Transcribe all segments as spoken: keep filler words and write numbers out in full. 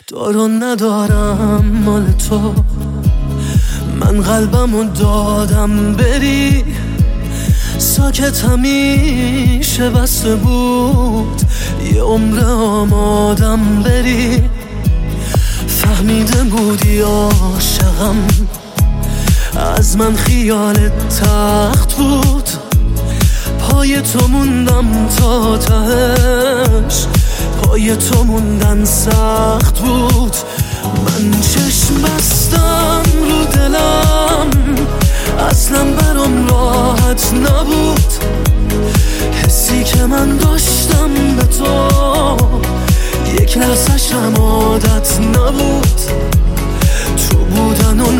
دارو ندارم مال تو، من قلبمو دادم بری، ساکت همیشه بسته بود، یه عمر آمادم بری. فهمیده بودی عاشقم، از من خیالت تخت بود، پای تو موندم تا تهش، پای تو موندن سخت بود. من چشم بستم رو دلم، اصلا برام راحت نبود، حسی که من داشتم به تو یک لحظه‌ش هم عادت نبود. تو بودن و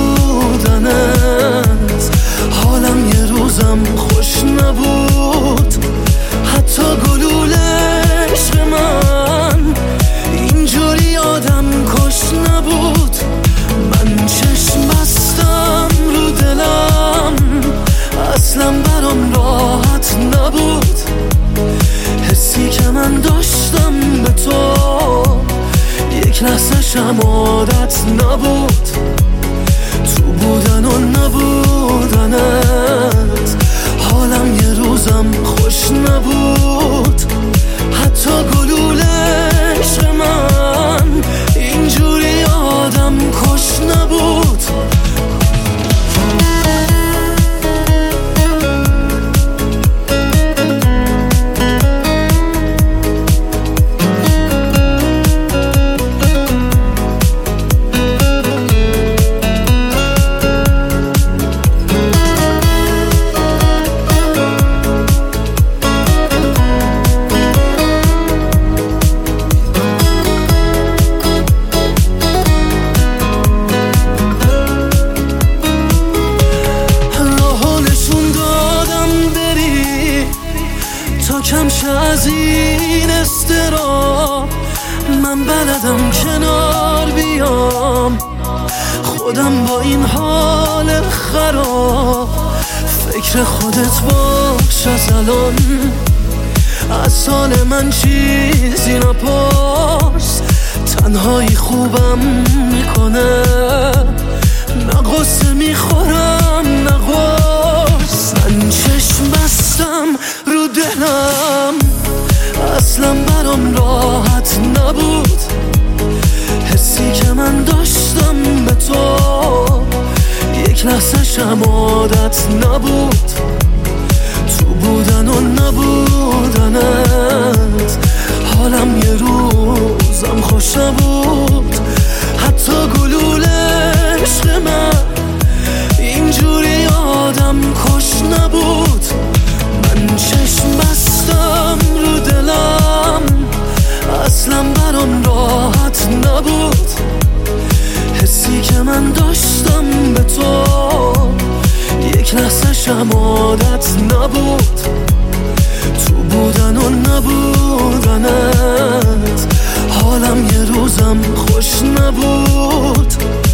نبودنت حالم یه روزم خوش نبود، حتی گلوله عشق من اینجوری آدم کش نبود. من چشم بستم رو دلم، اصلا برام راحت نبود، حسی که من داشتم به تو یک لحظه شم عادت نبود. تو بودن و نبودنت حالم یه روزم خوش نبود، حتی گلوله عشق من اینجوری آدم کش نبود. کم شه از این استرا، من بلدم کنار بیام، خودم با این حال خراب. فکر خودت باش از الان، از سال من چیزی نپرس، تنهایی خوبم میکنه، نه غصه میخورم نه قرص. من چشم بستم رو دلم، اصلا برام راحت نبود، حسی که من داشتم به تو یک لحظه شم عادت نبود. تو بودن و نبودنت حالم یه روزم خوش نبود، حتی گلوله عشق من اینجوری آدم کش نبود. من چشم بستم رو دلم، اصلا برام راحت نبود، حسی که من داشتم به تو یک لحظه شم عادت نبود. تو بودن و نبودنت حالم یه روزم خوش نبود.